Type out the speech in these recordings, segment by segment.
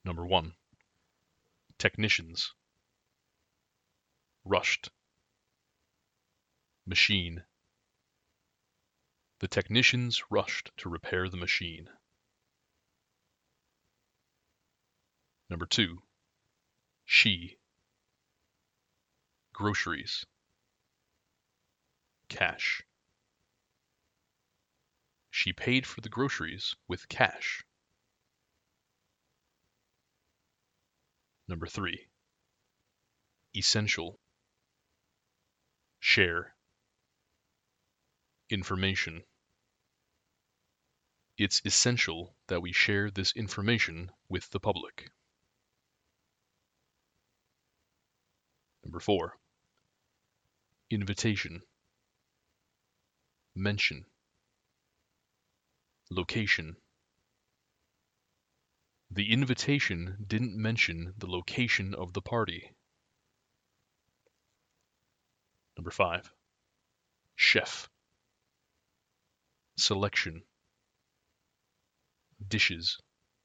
Number 1. Technicians. Rushed. Machine. The technicians rushed to repair the machine. Number 2. She. Groceries. Cash. She paid for the groceries with cash. Number 3. Essential. Share. Information. It's essential that we share this information with the public. Number 4. Invitation. Mention. Location. The invitation didn't mention the location of the party. Number 5. Chef. Selection. Dishes.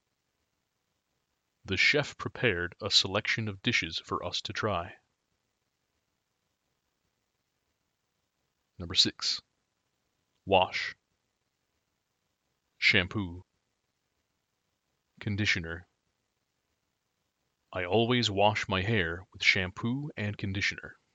The chef prepared a selection of dishes for us to try. Number 6. Wash. Shampoo. Conditioner. I always wash my hair with shampoo and conditioner.